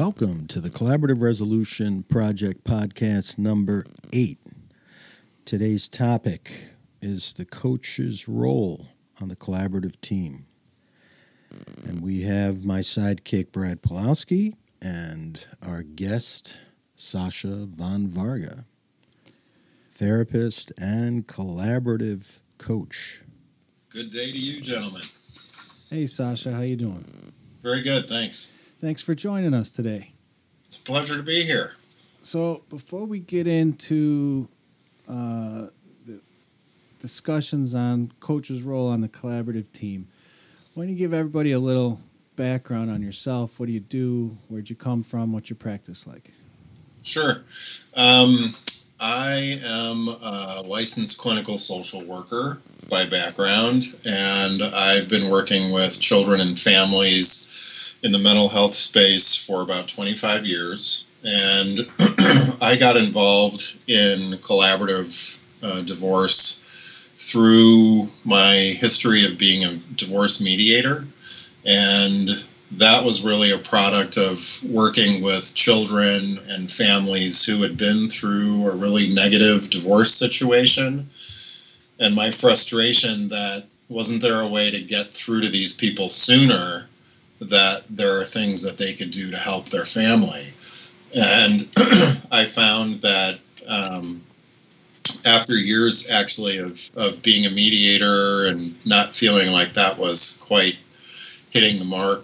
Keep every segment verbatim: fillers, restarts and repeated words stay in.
Welcome to the Collaborative Resolution Project podcast number eight. Today's topic is the coach's role on the collaborative team. And we have my sidekick, Brad Pulowski, and our guest, Sasha Von Varga, therapist and collaborative coach. Good day to you, gentlemen. Hey, Sasha, how you doing? Very good, thanks. Thanks for joining us today. It's a pleasure to be here. So before we get into uh, the discussions on coach's role on the collaborative team, why don't you give everybody a little background on yourself? What do you do? Where'd you come from? What's your practice like? Sure. Um, I am a licensed clinical social worker by background, and I've been working with children and families in the mental health space for about twenty-five years. And I got involved in collaborative uh, divorce through my history of being a divorce mediator. And that was really a product of working with children and families who had been through a really negative divorce situation. And my frustration that wasn't there a way to get through to these people sooner, that there are things that they could do to help their family. And I found that um, after years actually of, of being a mediator and not feeling like that was quite hitting the mark,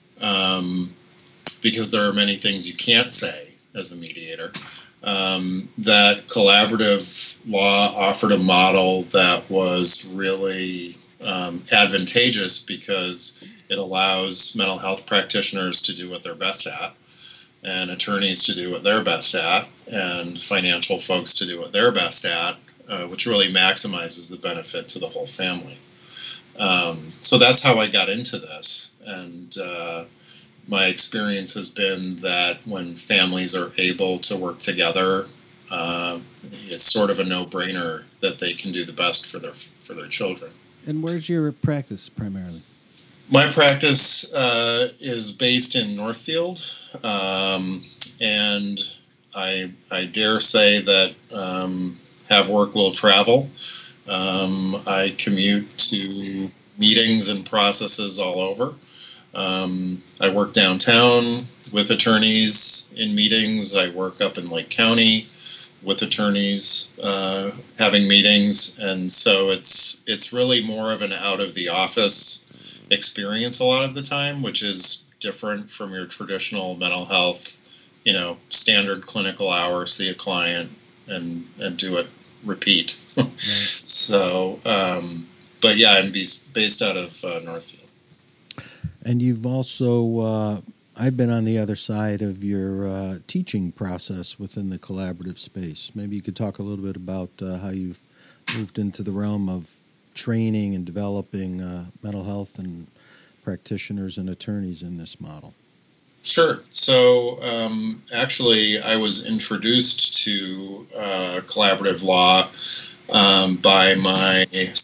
um, because there are many things you can't say as a mediator, um, that collaborative law offered a model that was really um, advantageous because it allows mental health practitioners to do what they're best at, and attorneys to do what they're best at, and financial folks to do what they're best at, uh, which really maximizes the benefit to the whole family. Um, so that's how I got into this. And uh, my experience has been that when families are able to work together, uh, it's sort of a no-brainer that they can do the best for their for their children. And where's your practice primarily? My practice uh, is based in Northfield, um, and I I dare say that um, have work will travel. Um, I commute to meetings and processes all over. Um, I work downtown with attorneys in meetings. I work up in Lake County with attorneys uh, having meetings, and so it's it's really more of an out of the office experience a lot of the time, which is different from your traditional mental health, you know, standard clinical hour, see a client and and do it, repeat. Right. So, um, but yeah, I'm based, based out of uh, Northfield. And you've also, uh, I've been on the other side of your uh, teaching process within the collaborative space. Maybe you could talk a little bit about uh, how you've moved into the realm of training and developing uh, mental health and practitioners and attorneys in this model. Sure. So um, actually, I was introduced to uh, collaborative law um, by my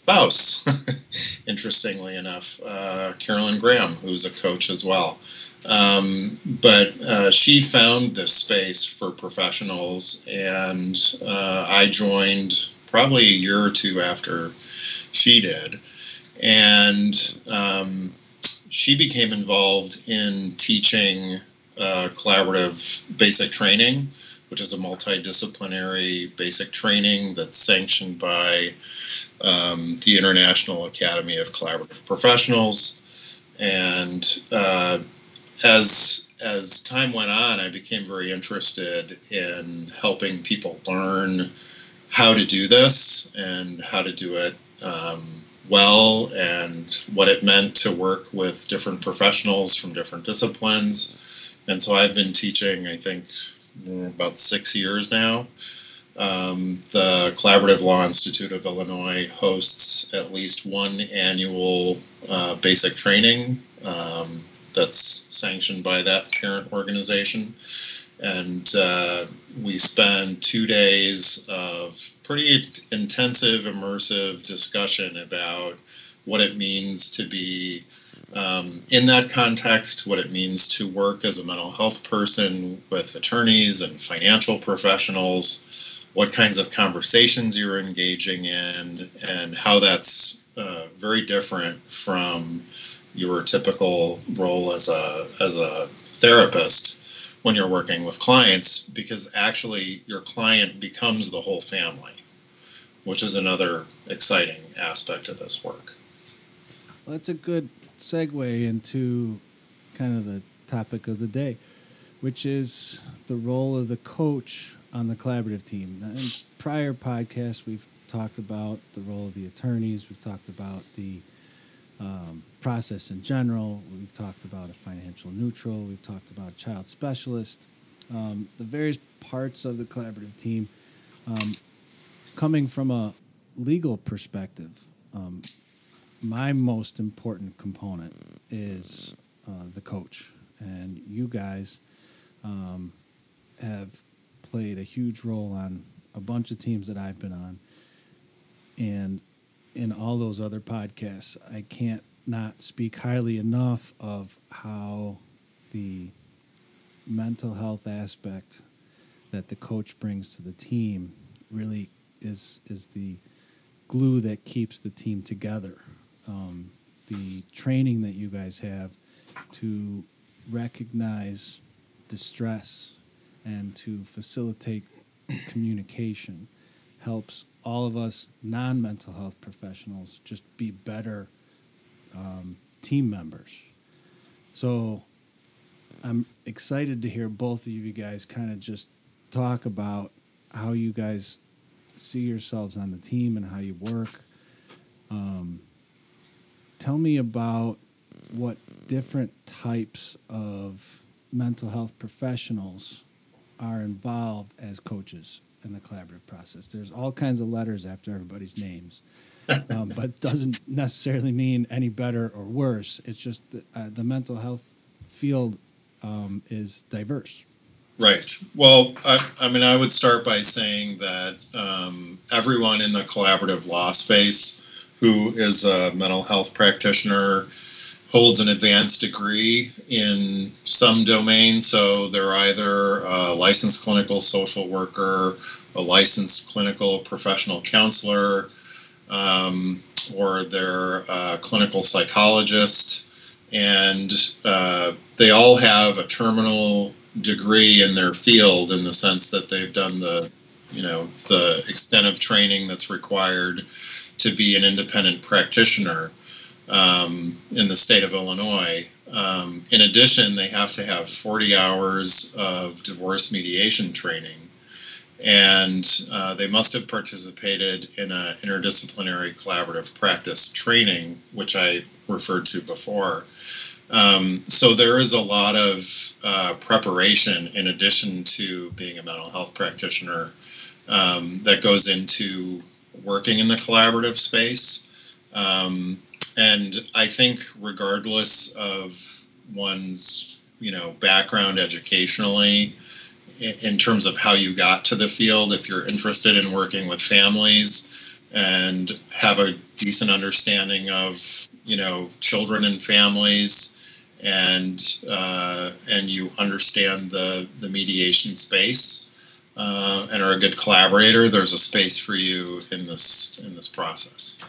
spouse, interestingly enough, uh, Carolyn Graham, who's a coach as well. Um, but uh, she found this space for professionals, and uh, I joined probably a year or two after she did. And um, she became involved in teaching uh, collaborative basic training, which is a multidisciplinary basic training that's sanctioned by um, the International Academy of Collaborative Professionals. And uh, as as time went on, I became very interested in helping people learn how to do this and how to do it um, well, and what it meant to work with different professionals from different disciplines. And so I've been teaching, I think, about six years now. Um, the Collaborative Law Institute of Illinois hosts at least one annual uh, basic training um, that's sanctioned by that parent organization. And uh, we spend two days of pretty intensive, immersive discussion about what it means to be Um, in that context, what it means to work as a mental health person with attorneys and financial professionals, what kinds of conversations you're engaging in, and how that's uh, very different from your typical role as a as a therapist when you're working with clients, because actually your client becomes the whole family, which is another exciting aspect of this work. Well, that's a good segue into kind of the topic of the day, which is the role of the coach on the collaborative team. Now, in prior podcasts, we've talked about the role of the attorneys. We've talked about the um, process in general. We've talked about a financial neutral. We've talked about a child specialist. Um, the various parts of the collaborative team. Um, coming from a legal perspective, um, my most important component is uh, the coach. And you guys um, have played a huge role on a bunch of teams that I've been on. And in all those other podcasts, I can't not speak highly enough of how the mental health aspect that the coach brings to the team really is is the glue that keeps the team together. Um, the training that you guys have to recognize distress and to facilitate communication helps all of us non-mental health professionals just be better um, team members. So I'm excited to hear both of you guys kind of just talk about how you guys see yourselves on the team and how you work. Um, tell me about what different types of mental health professionals are involved as coaches in the collaborative process. There's all kinds of letters after everybody's names, um, but it doesn't necessarily mean any better or worse. It's just that uh, the mental health field um, is diverse. Right. Well, I, I mean, I would start by saying that um, everyone in the collaborative law space who is a mental health practitioner holds an advanced degree in some domain. So they're either a licensed clinical social worker, a licensed clinical professional counselor, um, or they're a clinical psychologist. And uh, they all have a terminal degree in their field, in the sense that they've done the, you know, the extent of training that's required to be an independent practitioner um, in the state of Illinois. Um, in addition, they have to have forty hours of divorce mediation training, and uh, they must have participated in an interdisciplinary collaborative practice training, which I referred to before. Um, so there is a lot of uh, preparation in addition to being a mental health practitioner um, that goes into working in the collaborative space. Um, and I think regardless of one's, you know, background educationally, in, in terms of how you got to the field, if you're interested in working with families and have a decent understanding of, you know, children and families, and uh, and you understand the, the mediation space uh, and are a good collaborator, there's a space for you in this in this process.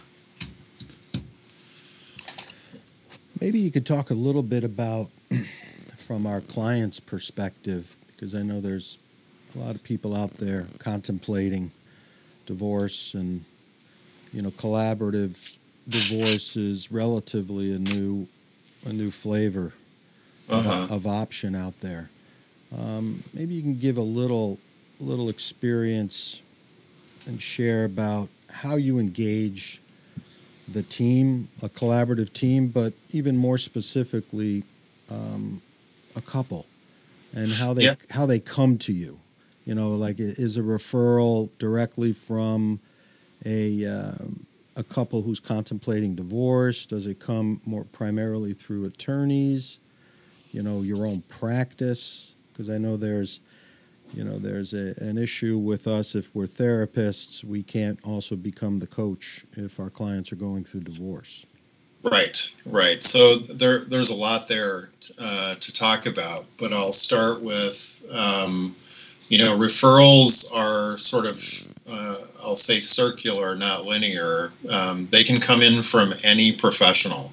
Maybe you could talk a little bit about, from our client's perspective, because I know there's a lot of people out there contemplating divorce, and, you know, collaborative divorce is relatively a new a new flavor Uh-huh. of, of option out there. Um, maybe you can give a little little experience and share about how you engage the team, a collaborative team, but even more specifically, um, a couple, and how they Yeah. how they come to you. You know, like, is a referral directly from a uh, a couple who's contemplating divorce? Does it come more primarily through attorneys? You know, your own practice? Because I know there's, you know, there's a, an issue with us if we're therapists. We can't also become the coach if our clients are going through divorce. Right, right. So there, there's a lot there uh, to talk about, but I'll start with, um, you know, referrals are sort of, uh, I'll say circular, not linear. Um, they can come in from any professional.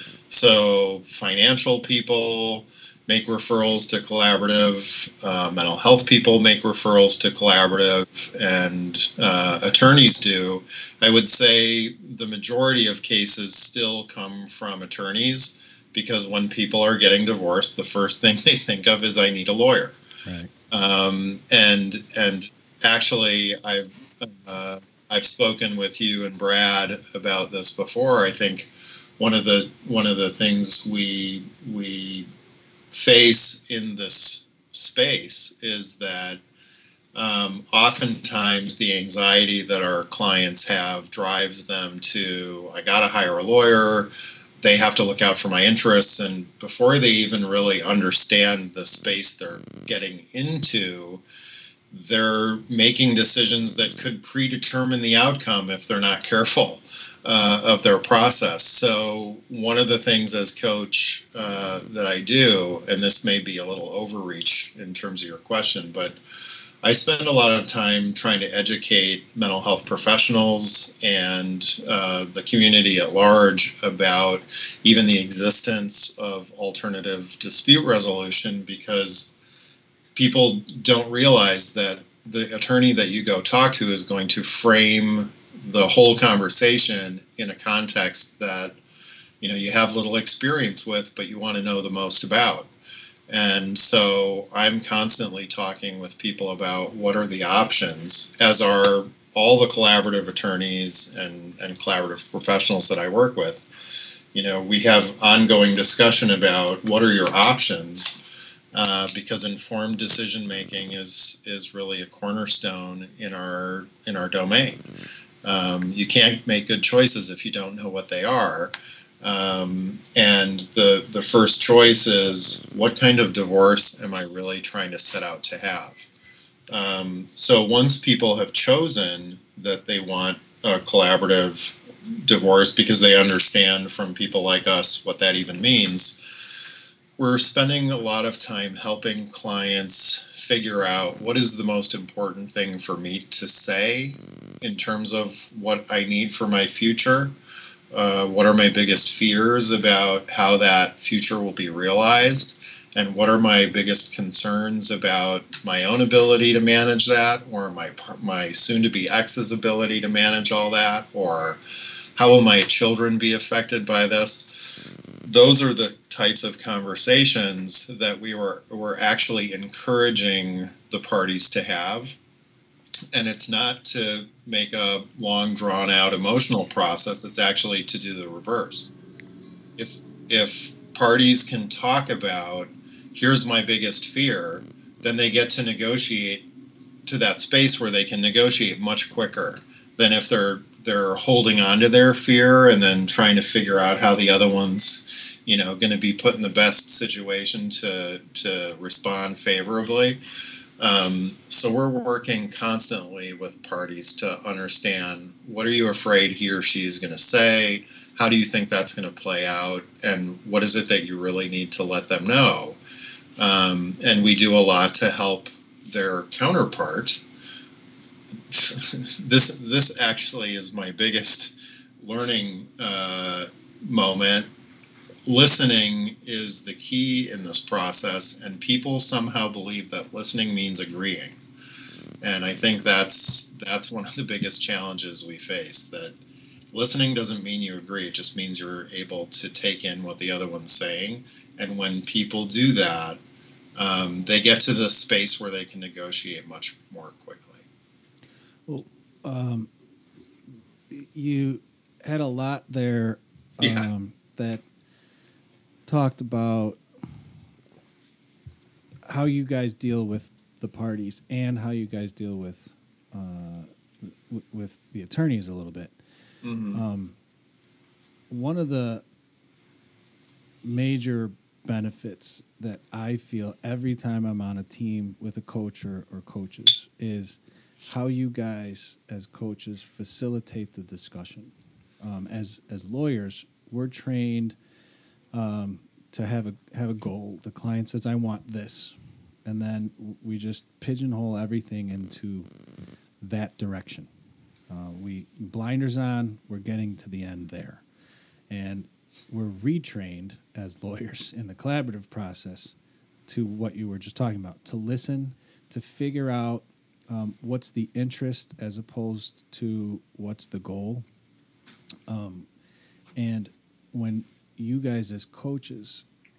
So financial people make referrals to collaborative, uh, mental health people make referrals to collaborative, and uh, attorneys do. I would say the majority of cases still come from attorneys, because when people are getting divorced, the first thing they think of is, I need a lawyer. Right. Um, and and actually, I've uh, I've spoken with you and Brad about this before. I think one of the one of the things we we face in this space is that um, oftentimes the anxiety that our clients have drives them to, I got to hire a lawyer. They have to look out for my interests. And before they even really understand the space they're getting into, they're making decisions that could predetermine the outcome if they're not careful uh, of their process. So one of the things as coach uh, that I do, and this may be a little overreach in terms of your question, but I spend a lot of time trying to educate mental health professionals and uh, the community at large about even the existence of alternative dispute resolution, because people don't realize that the attorney that you go talk to is going to frame the whole conversation in a context that, you know, you have little experience with, but you want to know the most about. And so I'm constantly talking with people about what are the options, as are all the collaborative attorneys and, and collaborative professionals that I work with. You know, we have ongoing discussion about what are your options. Uh, because informed decision making is is really a cornerstone in our in our domain. Um, you can't make good choices if you don't know what they are. Um, and the the first choice is, what kind of divorce am I really trying to set out to have? Um, so once people have chosen that they want a collaborative divorce, because they understand from people like us what that even means, we're spending a lot of time helping clients figure out what is the most important thing for me to say in terms of what I need for my future. Uh, what are my biggest fears about how that future will be realized? And what are my biggest concerns about my own ability to manage that, or my my soon-to-be ex's ability to manage all that, or how will my children be affected by this? Those are the types of conversations that we were were actually encouraging the parties to have. And it's not to make a long, drawn-out emotional process. It's actually to do the reverse. If if parties can talk about, here's my biggest fear, then they get to negotiate to that space where they can negotiate much quicker than if they're they're holding on to their fear and then trying to figure out how the other one's, you know, going to be put in the best situation to to respond favorably. Um, so we're working constantly with parties to understand, what are you afraid he or she is going to say? How do you think that's going to play out? And what is it that you really need to let them know? Um, and we do a lot to help their counterpart. this this actually is my biggest learning uh, moment. Listening is the key in this process, and people somehow believe that listening means agreeing. And I think that's that's one of the biggest challenges we face, that listening doesn't mean you agree, it just means you're able to take in what the other one's saying. And when people do that, um, they get to the space where they can negotiate much more quickly. Well, um, you had a lot there um, yeah. that talked about how you guys deal with the parties and how you guys deal with uh, w- with the attorneys a little bit. Mm-hmm. Um, one of the major benefits that I feel every time I'm on a team with a coach or, or coaches is how you guys as coaches facilitate the discussion. Um, as as lawyers, we're trained um, to have a have a goal. The client says, "I want this," and then we just pigeonhole everything into that direction. Uh, we blinders on. We're getting to the end there, and we're retrained as lawyers in the collaborative process to what you were just talking about, to listen, to figure out um, what's the interest as opposed to what's the goal. Um, and when you guys as coaches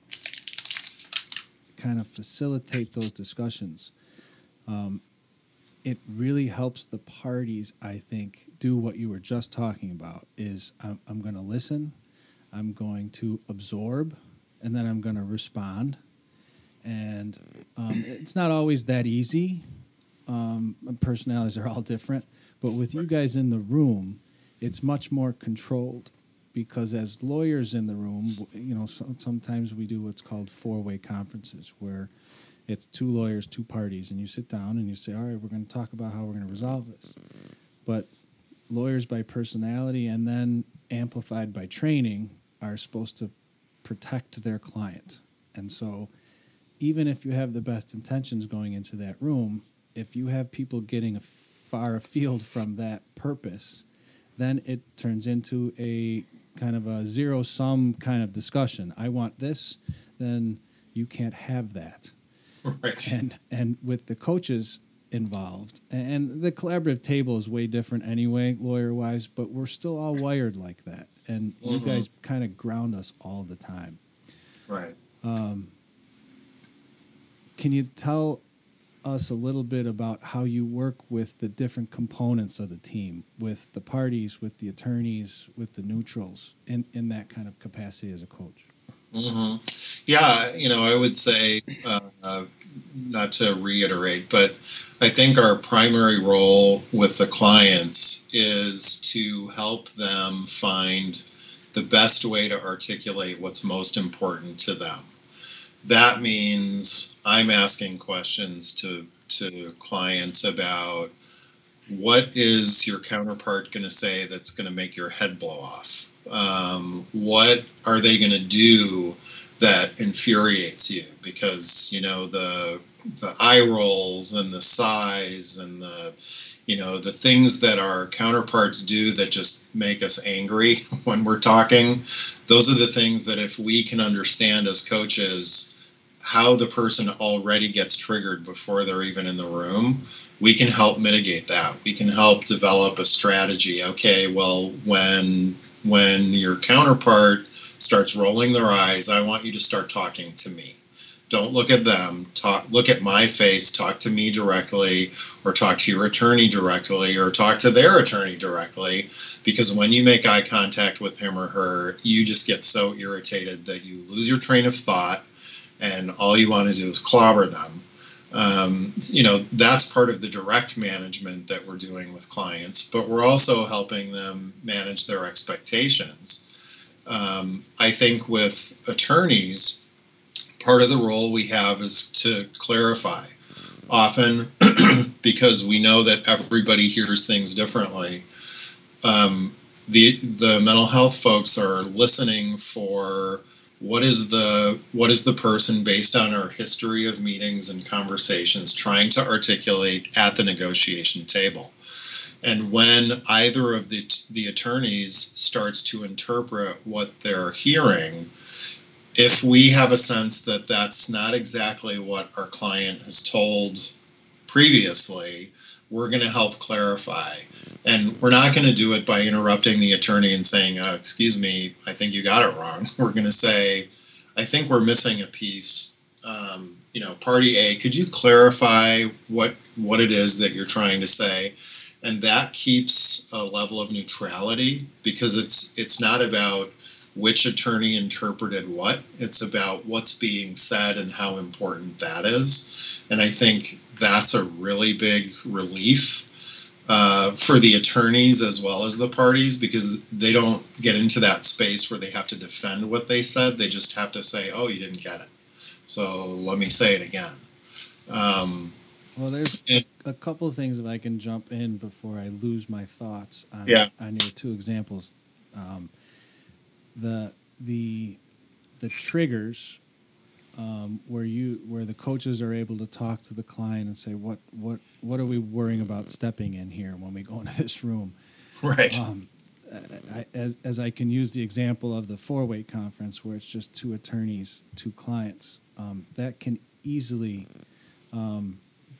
kind of facilitate those discussions, um, it really helps the parties, I think, do what you were just talking about, is I'm, I'm going to listen, I'm going to absorb, and then I'm going to respond. And um, it's not always that easy. Um, personalities are all different. But with you guys in the room, it's much more controlled, because as lawyers in the room, you know, so, sometimes we do what's called four-way conferences, where it's two lawyers, two parties, and you sit down and you say, all right, we're going to talk about how we're going to resolve this. But lawyers by personality and then amplified by training are supposed to protect their client. And so even if you have the best intentions going into that room, if you have people getting far afield from that purpose, then it turns into a kind of a zero-sum kind of discussion. I want this, then you can't have that. Right. And and with the coaches involved, and the collaborative table is way different anyway, lawyer-wise, but we're still all wired like that. And mm-hmm. you guys kind of ground us all the time. Right. Um, can you tell us a little bit about how you work with the different components of the team, with the parties, with the attorneys, with the neutrals, in, in that kind of capacity as a coach? Mm-hmm. Yeah, you know, I would say, uh, uh, not to reiterate, but I think our primary role with the clients is to help them find the best way to articulate what's most important to them. That means I'm asking questions to, to clients about what is your counterpart going to say that's going to make your head blow off? Um, what are they going to do that infuriates you? Because, you know, the the eye rolls and the sighs and the, you know, the things that our counterparts do that just make us angry when we're talking, those are the things that if we can understand as coaches how the person already gets triggered before they're even in the room, we can help mitigate that. We can help develop a strategy. Okay, well, when when your counterpart starts rolling their eyes, I want you to start talking to me. Don't look at them. Talk. Look at my face. Talk to me directly, or talk to your attorney directly, or talk to their attorney directly. Because when you make eye contact with him or her, you just get so irritated that you lose your train of thought, and all you want to do is clobber them. Um, you know, that's part of the direct management that we're doing with clients, but we're also helping them manage their expectations. Um, I think with attorneys, part of the role we have is to clarify. Often, because we know that everybody hears things differently, um, the the mental health folks are listening for what is the what is the person, based on our history of meetings and conversations, trying to articulate at the negotiation table. And when either of the the attorneys starts to interpret what they're hearing, if we have a sense that that's not exactly what our client has told previously, we're going to help clarify. And we're not going to do it by interrupting the attorney and saying, oh, excuse me, I think you got it wrong. We're going to say, I think we're missing a piece. Um, you know, party A, could you clarify what what it is that you're trying to say? And that keeps a level of neutrality, because it's it's not about which attorney interpreted what. It's about what's being said and how important that is. And I think that's a really big relief uh, for the attorneys as well as the parties, because they don't get into that space where they have to defend what they said. They just have to say, oh, you didn't get it, so let me say it again. Um, well, there's and, a couple of things, if I can jump in before I lose my thoughts on, yeah. on your two examples. Um, the the the triggers um, where you where the coaches are able to talk to the client and say what what what are we worrying about stepping in here when we go into this room, Right. um, I, as, as I can use the example of the four-way conference where it's just two attorneys, two clients, um, that can easily um,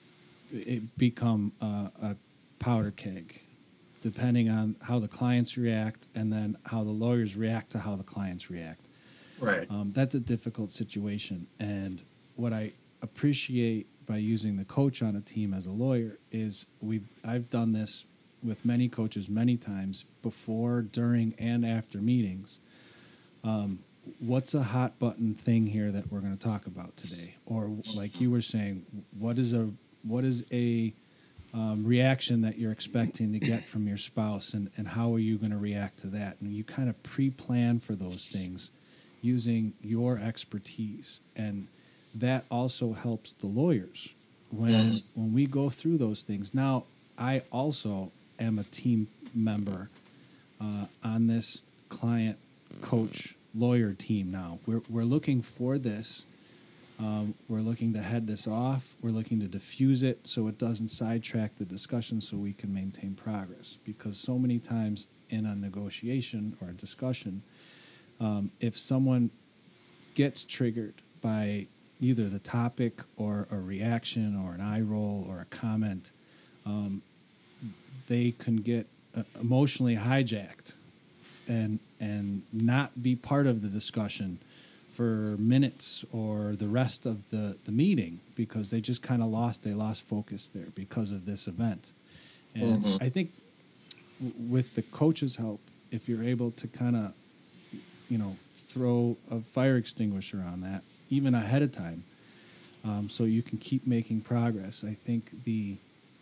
it become a, a powder keg, depending on how the clients react and then how the lawyers react to how the clients react. Right. Um, that's a difficult situation. And what I appreciate by using the coach on a team as a lawyer is we've I've done this with many coaches many times before, during, and after meetings. Um, what's a hot button thing here that we're going to talk about today? Or like you were saying, what is a what is a um, reaction that you're expecting to get from your spouse, and, and how are you going to react to that? And you kind of pre-plan for those things using your expertise. And that also helps the lawyers when when we go through those things. Now, I also am a team member uh, on this client coach lawyer team now. We're, we're looking for this. Um, we're looking to head this off. We're looking to diffuse it so it doesn't sidetrack the discussion so we can maintain progress. Because so many times in a negotiation or a discussion, um, if someone gets triggered by either the topic or a reaction or an eye roll or a comment, um, they can get uh, emotionally hijacked and and not be part of the discussion for minutes or the rest of the, the meeting because they just kind of lost, they lost focus there because of this event. And mm-hmm. I think w- with the coach's help, if you're able to kind of, you know, throw a fire extinguisher on that, even ahead of time, um, so you can keep making progress, I think the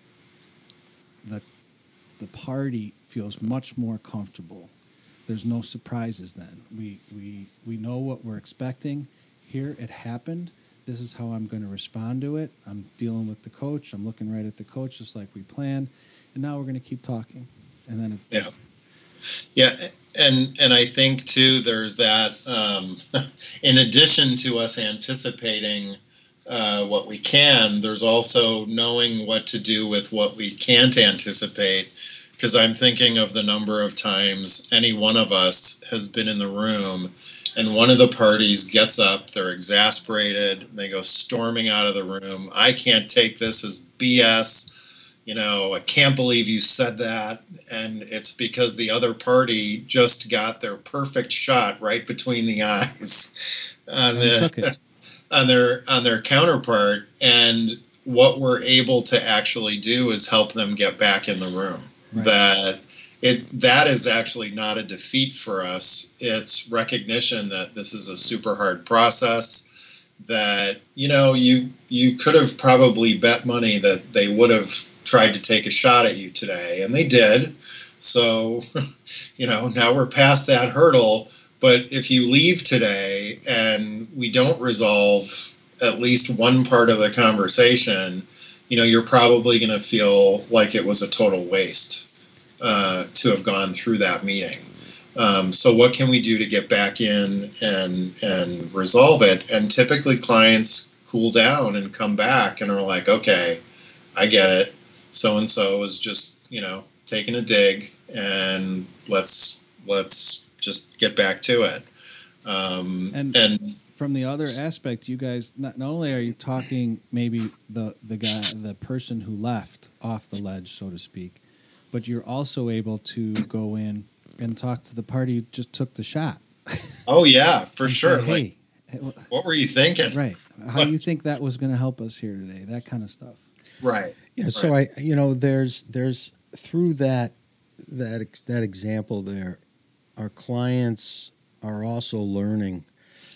the the party feels much more comfortable. There's no surprises then. We we we know what we're expecting. Here it happened. This is how I'm going to respond to it. I'm dealing with the coach. I'm looking right at the coach just like we planned. And now we're going to keep talking. And then it's done. Yeah. Yeah. And and I think too there's that um, in addition to us anticipating uh, what we can, there's also knowing what to do with what we can't anticipate. Because I'm thinking of the number of times any one of us has been in the room and one of the parties gets up, they're exasperated, they go storming out of the room. I can't take this as B S. You know, I can't believe you said that. And it's because the other party just got their perfect shot right between the eyes on, the, on their on their counterpart. And what we're able to actually do is help them get back in the room. Right. That it that is actually not a defeat for us. It's recognition that this is a super hard process. That you know you you could have probably bet money that they would have tried to take a shot at you today, and they did. So you know now we're past that hurdle. But if you leave today and we don't resolve at least one part of the conversation, you know, you're probably going to feel like it was a total waste uh, to have gone through that meeting. Um, so what can we do to get back in and and resolve it? And typically clients cool down and come back and are like, okay, I get it. So-and-so is just, you know, taking a dig and let's let's just get back to it. Um, and, and from the other aspect, you guys, not, not only are you talking maybe the, the guy, the person who left off the ledge, so to speak, but you're also able to go in and talk to the party who just took the shot. Oh, yeah, for sure. Say, hey, like, what were you thinking? Right. How do you think that was going to help us here today? That kind of stuff. Right. Yeah. Right. So I, you know, there's, there's through that, that, that example there, our clients are also learning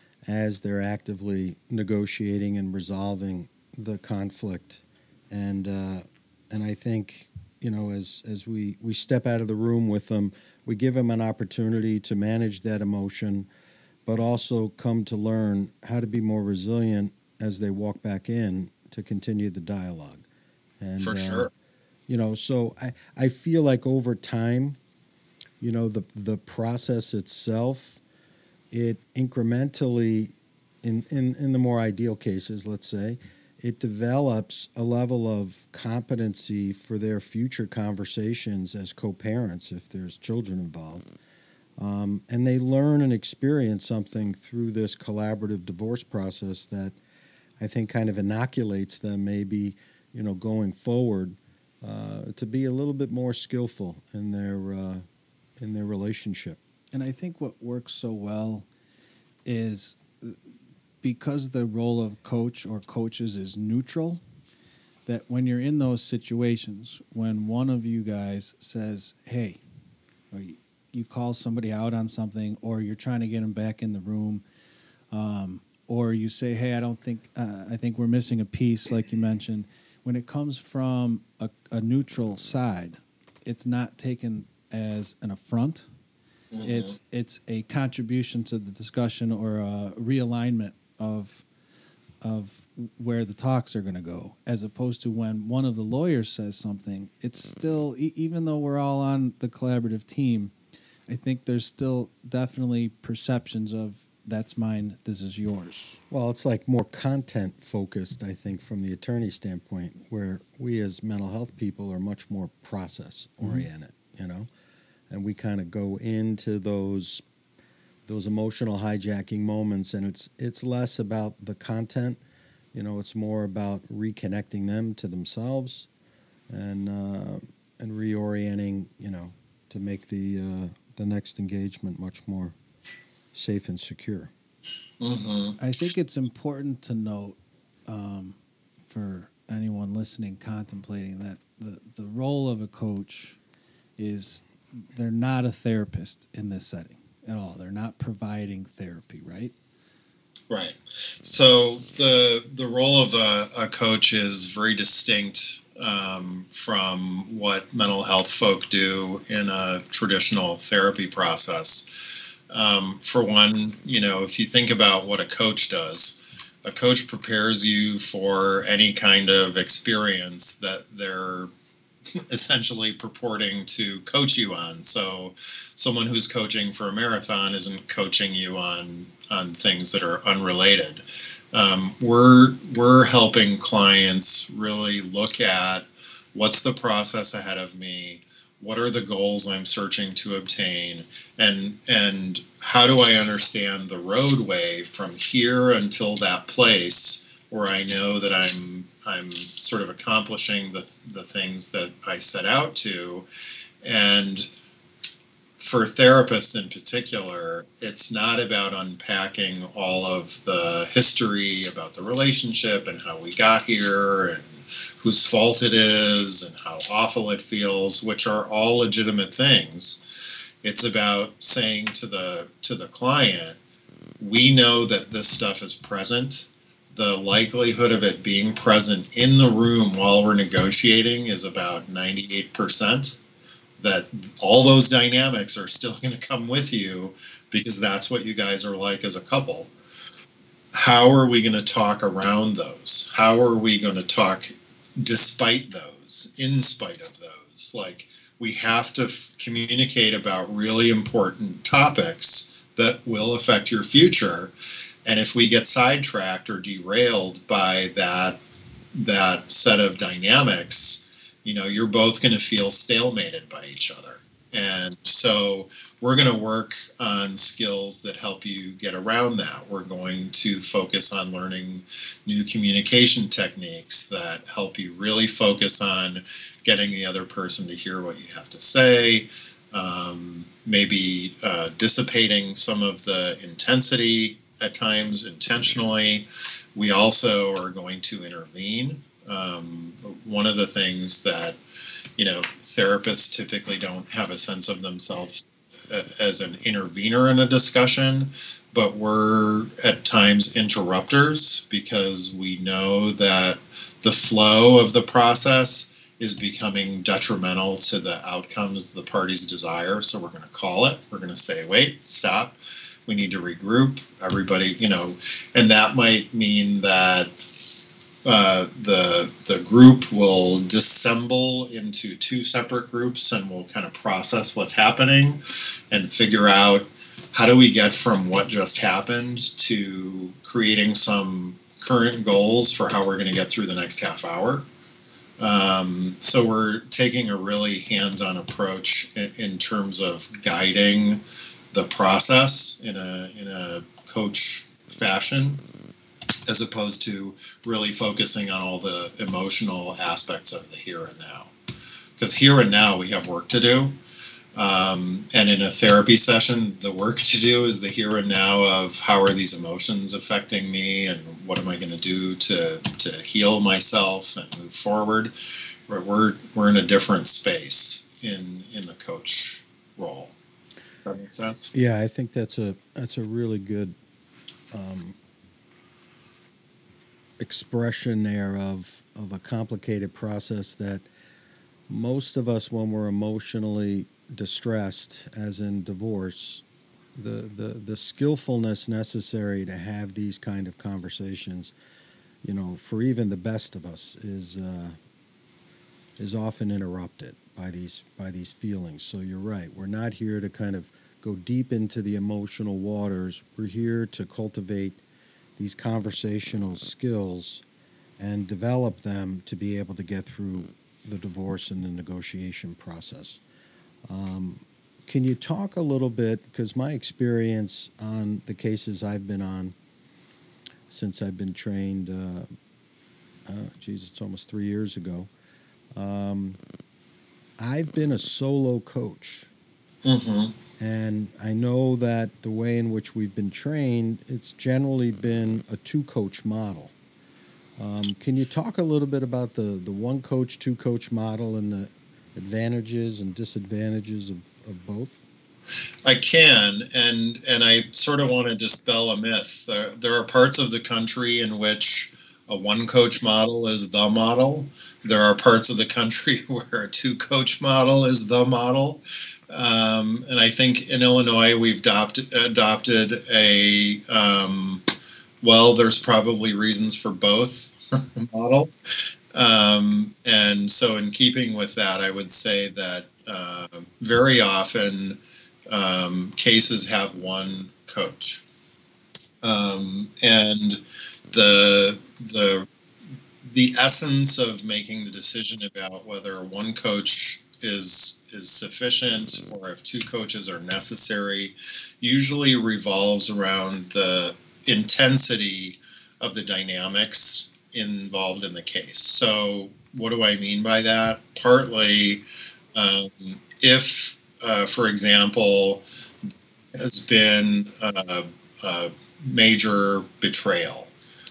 as they're actively negotiating and resolving the conflict. And uh, and I think, you know, as as we, we step out of the room with them, we give them an opportunity to manage that emotion, but also come to learn how to be more resilient as they walk back in to continue the dialogue. And, For sure. Uh, you know, so I, I feel like over time, you know, the the process itself it incrementally, in, in, in the more ideal cases, let's say, it develops a level of competency for their future conversations as co-parents if there's children involved. Um, and they learn and experience something through this collaborative divorce process that I think kind of inoculates them maybe, you know, going forward uh, to be a little bit more skillful in their uh, in their relationship. And I think what works so well is because the role of coach or coaches is neutral, that when you're in those situations, when one of you guys says, hey, or you, you call somebody out on something, or you're trying to get them back in the room, um, or you say, hey, I don't think, uh, I think we're missing a piece, like you mentioned. When it comes from a, a neutral side, it's not taken as an affront. Mm-hmm. It's it's a contribution to the discussion or a realignment of of where the talks are going to go, as opposed to when one of the lawyers says something. It's still, e- even though we're all on the collaborative team, I think there's still definitely perceptions of that's mine, this is yours. Well, it's like more content focused, I think, from the attorney standpoint, where we as mental health people are much more process oriented, mm-hmm. you know, and we kind of go into those those emotional hijacking moments, and it's it's less about the content, you know, it's more about reconnecting them to themselves and uh, and reorienting, you know, to make the uh, the next engagement much more safe and secure. Mm-hmm. I think it's important to note um, for anyone listening, contemplating, that the, the role of a coach is they're not a therapist in this setting at all. They're not providing therapy, right? Right. So the the role of a, a coach is very distinct um, from what mental health folk do in a traditional therapy process. Um, for one, you know, if you think about what a coach does, a coach prepares you for any kind of experience that they're essentially purporting to coach you on. So someone who's coaching for a marathon isn't coaching you on on things that are unrelated. Um, we're we're helping clients really look at what's the process ahead of me, what are the goals I'm searching to obtain, and and how do I understand the roadway from here until that place where I know that I'm I'm sort of accomplishing the the things that I set out to. And for therapists in particular, it's not about unpacking all of the history about the relationship and how we got here and whose fault it is and how awful it feels, which are all legitimate things. It's about saying to the to the client, we know that this stuff is present. The likelihood of it being present in the room while we're negotiating is about ninety-eight percent. That all those dynamics are still going to come with you because that's what you guys are like as a couple. How are we going to talk around those? How are we going to talk despite those, in spite of those? Like, we have to f- communicate about really important topics that will affect your future. And if we get sidetracked or derailed by that that set of dynamics, you know, you're both going to feel stalemated by each other. And so we're going to work on skills that help you get around that. We're going to focus on learning new communication techniques that help you really focus on getting the other person to hear what you have to say, um, maybe uh, dissipating some of the intensity at times intentionally. We also are going to intervene. Um, one of the things that, you know, therapists typically don't have a sense of themselves as an intervener in a discussion, but we're at times interrupters because we know that the flow of the process is becoming detrimental to the outcomes the parties desire. So we're going to call it. We're going to say, wait, stop. We need to regroup. Everybody, you know, and that might mean that Uh, the the group will dissemble into two separate groups, and we'll kind of process what's happening and figure out how do we get from what just happened to creating some current goals for how we're going to get through the next half hour. Um, so we're taking a really hands-on approach in, in terms of guiding the process in a in a coach fashion, as opposed to really focusing on all the emotional aspects of the here and now. Because here and now we have work to do. Um, and in a therapy session, the work to do is the here and now of how are these emotions affecting me and what am I going to do to to heal myself and move forward. We're, we're, we're in a different space in in the coach role. Does that make sense? Yeah, I think that's a that's a really good um, expression there of of a complicated process that most of us, when we're emotionally distressed, as in divorce, the, the, the skillfulness necessary to have these kind of conversations, you know, for even the best of us, is uh, is often interrupted by these by these feelings. So you're right. We're not here to kind of go deep into the emotional waters. We're here to cultivate these conversational skills and develop them to be able to get through the divorce and the negotiation process. Um, can you talk a little bit, because my experience on the cases I've been on since I've been trained, uh, uh, geez, it's almost three years ago, um, I've been a solo coach. Mm-hmm. And I know that the way in which we've been trained, it's generally been a two-coach model. Um, can you talk a little bit about the, the one-coach, two-coach model and the advantages and disadvantages of, of both? I can, and and I sort of want to dispel a myth. There, there are parts of the country in which a one-coach model is the model. There are parts of the country where a two-coach model is the model. Um, and I think in Illinois we've adopted, adopted a, um, well, there's probably reasons for both model. Um, and so in keeping with that, I would say that uh, very often um, cases have one coach. Um, and the the the essence of making the decision about whether one coach is is sufficient or if two coaches are necessary usually revolves around the intensity of the dynamics involved in the case. So what do I mean by that? Partly, um, if, uh, for example, has been a, a major betrayal,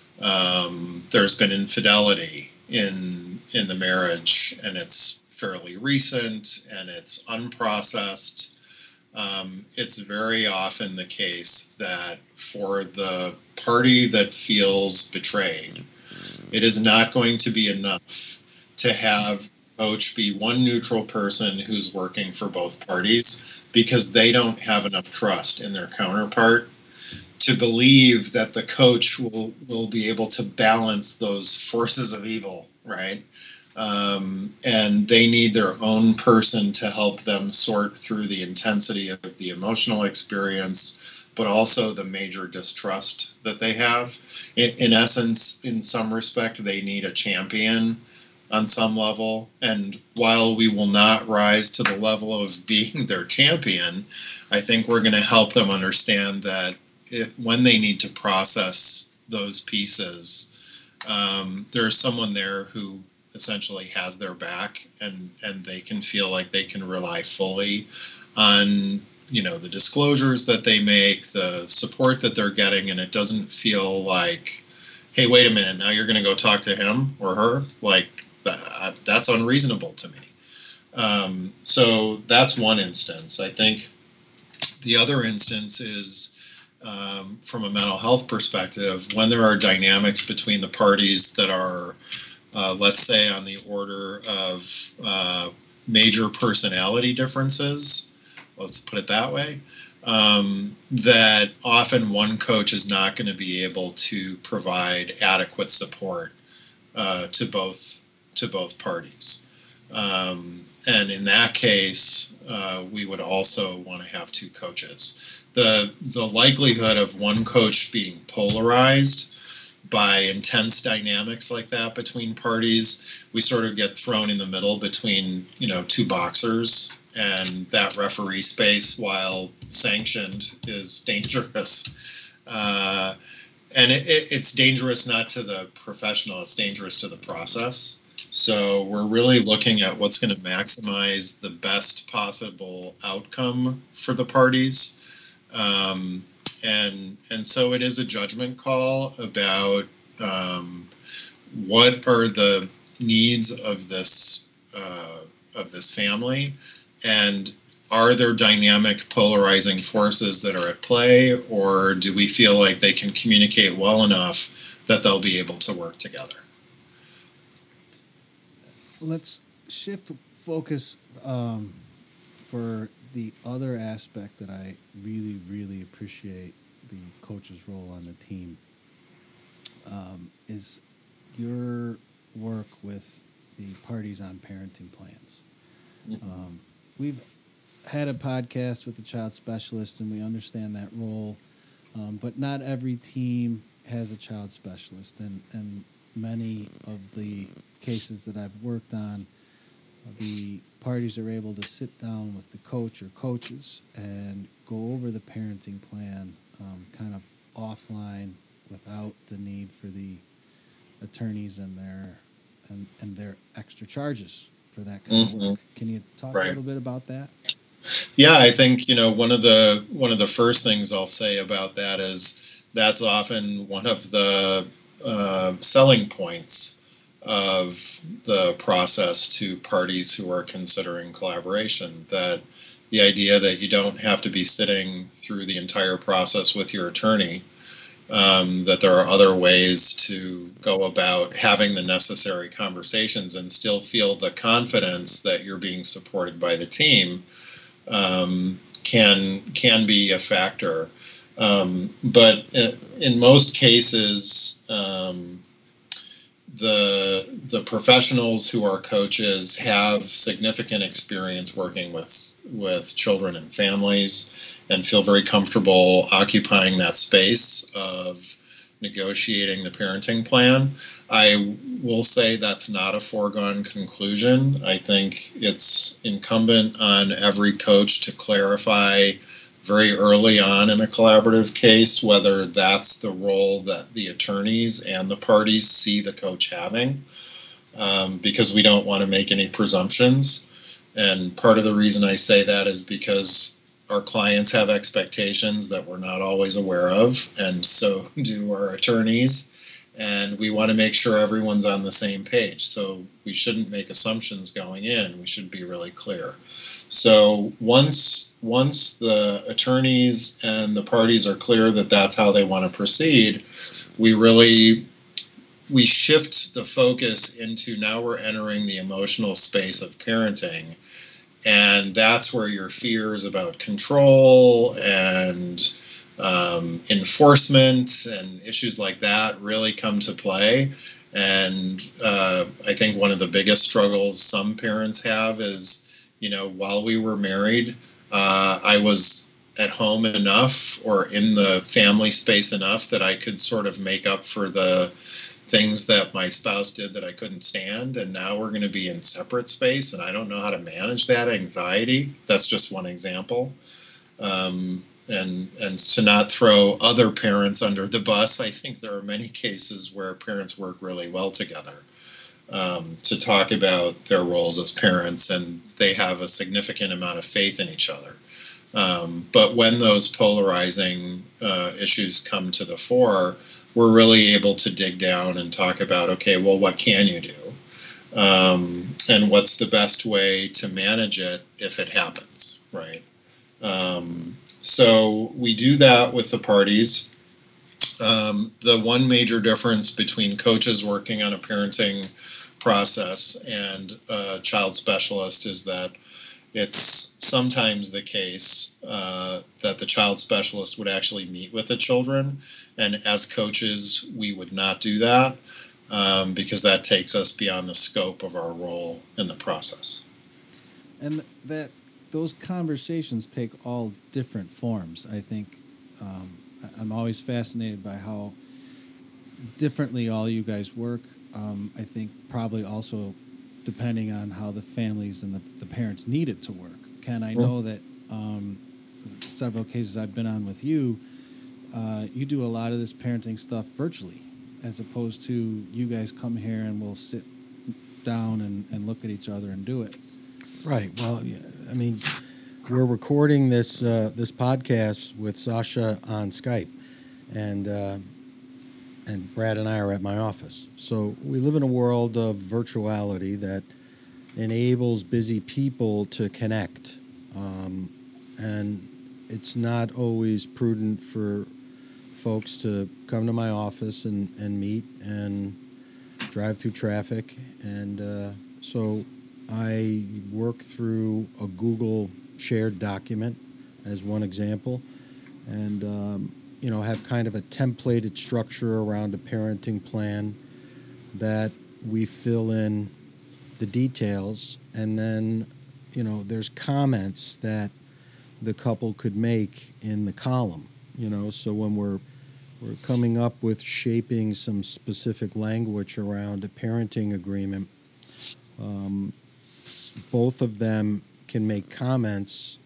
um, there's been infidelity in in the marriage, and it's fairly recent and it's unprocessed. Um, it's very often the case that for the party that feels betrayed, it is not going to be enough to have coach be one neutral person who's working for both parties, because they don't have enough trust in their counterpart to believe that the coach will, will be able to balance those forces of evil, right? Um, and they need their own person to help them sort through the intensity of the emotional experience, but also the major distrust that they have. In, in essence, in some respect, they need a champion on some level. And while we will not rise to the level of being their champion, I think we're going to help them understand that it, when they need to process those pieces, um, there's someone there who essentially has their back, and and they can feel like they can rely fully on, you know, the disclosures that they make, the support that they're getting, and it doesn't feel like, hey, wait a minute, now you're going to go talk to him or her? Like, that, that's unreasonable to me. Um, so that's one instance. I think the other instance is, um, from a mental health perspective, when there are dynamics between the parties that are, Uh, let's say, on the order of uh, major personality differences, let's put it that way, um, that often one coach is not going to be able to provide adequate support uh, to both to both parties. Um, and in that case, uh, we would also want to have two coaches. The, the likelihood of one coach being polarized by intense dynamics like that between parties, we sort of get thrown in the middle between, you know, two boxers, and that referee space, while sanctioned, is dangerous. Uh, and it, it, it's dangerous not to the professional, it's dangerous to the process. So we're really looking at what's going to maximize the best possible outcome for the parties. Um, and and so it is a judgment call about um, what are the needs of this uh, of this family, and are there dynamic polarizing forces that are at play, or do we feel like they can communicate well enough that they'll be able to work together? Let's shift focus um, for the other aspect that I really, really appreciate the coach's role on the team um, is your work with the parties on parenting plans. Mm-hmm. Um, we've had a podcast with the child specialist, and we understand that role, um, but not every team has a child specialist, and, and many of the cases that I've worked on, the parties are able to sit down with the coach or coaches and go over the parenting plan um, kind of offline without the need for the attorneys and their and, and their extra charges for that kind mm-hmm. of work. Can you talk right. a little bit about that? Yeah, I think, you know, one of the one of the first things I'll say about that is that's often one of the uh, selling points of the process to parties who are considering collaboration, that the idea that you don't have to be sitting through the entire process with your attorney, um, that there are other ways to go about having the necessary conversations and still feel the confidence that you're being supported by the team, um, can can be a factor. Um, but in most cases, um, the the professionals who are coaches have significant experience working with with children and families, and feel very comfortable occupying that space of negotiating the parenting plan. I will say that's not a foregone conclusion. I think it's incumbent on every coach to clarify very early on in a collaborative case whether that's the role that the attorneys and the parties see the coach having, um, because we don't want to make any presumptions. And part of the reason I say that is because our clients have expectations that we're not always aware of, and so do our attorneys, and we want to make sure everyone's on the same page. So we shouldn't make assumptions going in. We should be really clear. So once once the attorneys and the parties are clear that that's how they want to proceed, we really we shift the focus into, now we're entering the emotional space of parenting. And that's where your fears about control and um, enforcement and issues like that really come to play. And uh, I think one of the biggest struggles some parents have is, you know, while we were married, uh, I was at home enough or in the family space enough that I could sort of make up for the things that my spouse did that I couldn't stand. And now we're going to be in separate space, and I don't know how to manage that anxiety. That's just one example. Um, and and to not throw other parents under the bus, I think there are many cases where parents work really well together, um, to talk about their roles as parents, and they have a significant amount of faith in each other. Um, but when those polarizing uh, issues come to the fore, we're really able to dig down and talk about, okay, well, what can you do? Um, and what's the best way to manage it if it happens, right? Um, so we do that with the parties. Um, the one major difference between coaches working on a parenting process and a child specialist is that it's sometimes the case uh, that the child specialist would actually meet with the children, and as coaches, we would not do that. um, because that takes us beyond the scope of our role in the process. And that those conversations take all different forms. I think um, I'm always fascinated by how differently all you guys work. Um, I think probably also depending on how the families and the, the parents need it to work. Ken, I know that um, several cases I've been on with you, uh, you do a lot of this parenting stuff virtually, as opposed to you guys come here and we'll sit down and, and look at each other and do it. Right. Well, I mean, we're recording this uh, this podcast with Sasha on Skype, and uh, and Brad and I are at my office. So we live in a world of virtuality that enables busy people to connect, um, and it's not always prudent for folks to come to my office and, and meet and drive through traffic, and uh, so I work through a Google shared document as one example, and um, you know, have kind of a templated structure around a parenting plan that we fill in the details, and then, you know, there's comments that the couple could make in the column, you know, so when we're we're coming up with shaping some specific language around a parenting agreement, um, both of them can make comments,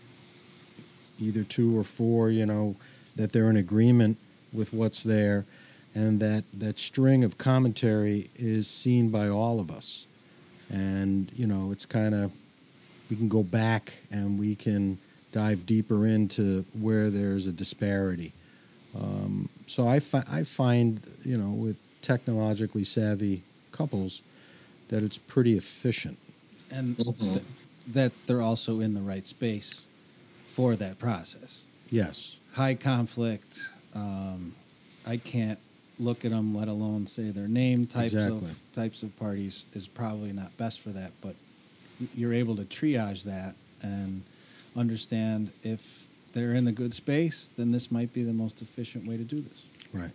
either two or four, you know, that they're in agreement with what's there, and that that string of commentary is seen by all of us. And, you know, it's kind of, we can go back and we can dive deeper into where there's a disparity. Um, so I, fi- I find, you know, with technologically savvy couples, that it's pretty efficient. And Mm-hmm. th- that they're also in the right space for that process. Yes. High conflict. Um, I can't look at them, let alone say their name. Types Exactly. of types of parties is probably not best for that. But you're able to triage that and understand if they're in a good space, then this might be the most efficient way to do this. Right.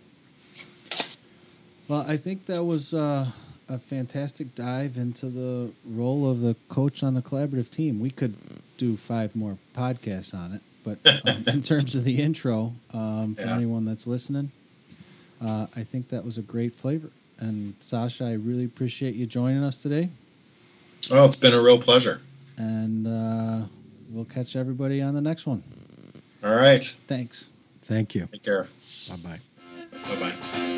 Well, I think that was uh, a fantastic dive into the role of the coach on the collaborative team. We could do five more podcasts on it, but um, in terms of the intro, um, for Yeah. anyone that's listening, uh, I think that was a great flavor. And Sasha, I really appreciate you joining us today. Well, it's been a real pleasure. And uh, we'll catch everybody on the next one. All right. Thanks. Thank you. Take care. Bye-bye. Bye-bye.